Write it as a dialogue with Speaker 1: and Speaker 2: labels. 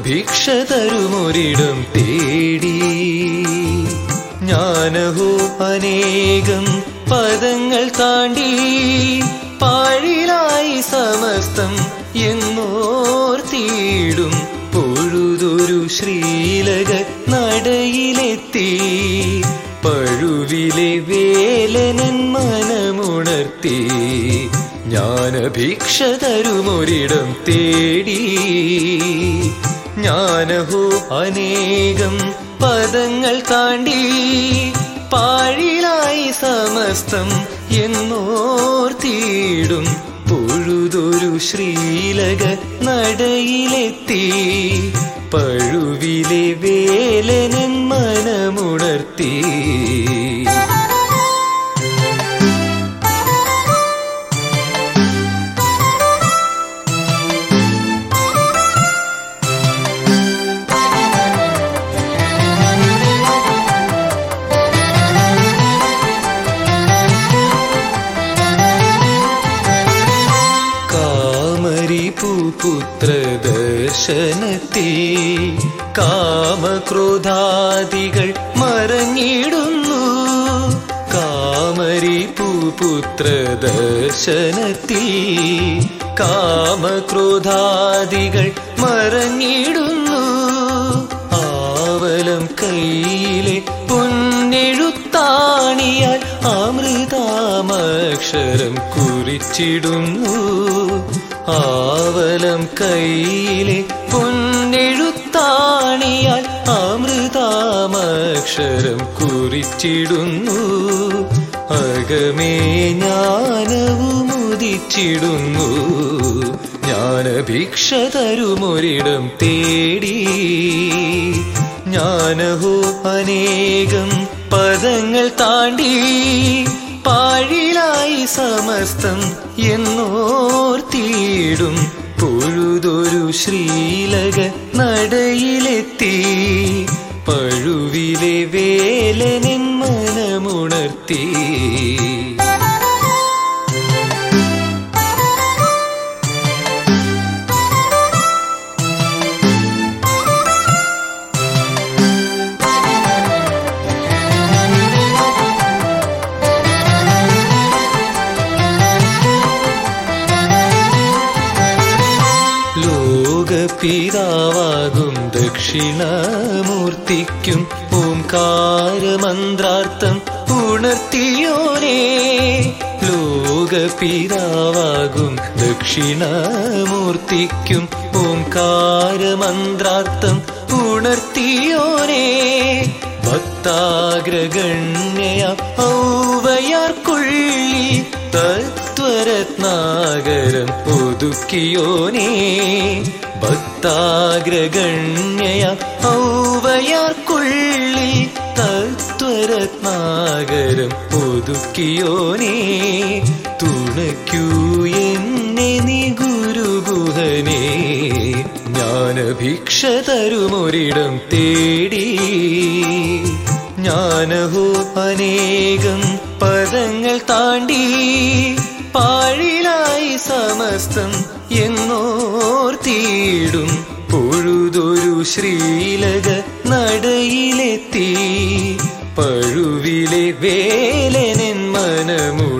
Speaker 1: ഭിക്ഷ തരുമൊരിടം തേടി. ഞാനഹോ അനേകം പദങ്ങൾ താണ്ടി പാഴിലായി സമസ്തം എന്നോർത്തിയിടും പൊഴുതൊരു ശ്രീലക നടയിലെത്തി. പഴുവിലെ വേലനൻ മനമുണർത്തി. ജ്ഞാനഭിക്ഷ തരുമൊരിടം തേടി. ഞാനഹോ അനേകം പദങ്ങൾ താണ്ടി പാഴിലായി സമസ്തം എന്നോർത്തിയിടും പൊഴുതൊരു ശ്രീലക നടയിലെത്തി. പഴുവിലെ വേലനൻ മനമുണർത്തി. പുത്രദർശനത്തിൽ കാമക്രോധാദികൾ മറഞ്ഞിടുന്നു. കാമരി പുത്രദർശനത്തിൽ കാമക്രോധാദികൾ മറഞ്ഞിടുന്നു. ആവലം കയ്യിലെ പൊന്നെഴുത്താണിയാൽ അമൃതാമക്ഷരം കുറിച്ചിടുന്നു. ആവലം കയ്യിലെ പൊന്നെഴുത്താണിയാൽ അമൃതാമക്ഷരം കുറിച്ചിടുന്നു. അകമേ ജ്ഞാനവുമുദിച്ചിടുന്നു. ജ്ഞാനഭിക്ഷ തരുമൊരിടം തേടി. ഞാനഹോ അനേകം പദങ്ങൾ താണ്ടി പാഴിലായി സമസ്തം എന്നോർത്തിയിടും പൊഴുതൊരു ശ്രീലക നടയിലെത്തി. പഴുവിലെ വേലനൻ മനമുണർത്തി. പിതാവാകും ദക്ഷിണമൂർത്തിക്കും ഓംകാരമന്ത്രാർത്ഥം ഉണർത്തിയോനേ. ലോകപിതാവാകും ദക്ഷിണമൂർത്തിക്കും ഓംകാരമന്ത്രാർത്ഥം ഉണർത്തിയോനേ. ഭക്താഗ്രഗണ്യ ഔവയാർക്കുള്ളിൽ തത്വരത്നാകരം ഒതുക്കിയോനേ. ഭക്താഗ്രഗണ്യ ഔവയാർക്കുള്ളിൽ തത്വരത്നാകരം ഒതുക്കിയോനേ. തുണയ്ക്കൂ എന്നെ നീ ഗുരുഗുഹനേ. ജ്ഞാനഭിക്ഷ തരുമൊരിടം തേടി. ഞാനഹോ അനേകം പദങ്ങൾ താണ്ടി പാഴിലായി സമസ്തം എന്നോർത്തിയിടും പൊഴുതൊരു ശ്രീലക നടയിലെത്തി. പഴുവിലെ വേലനൻ മനമു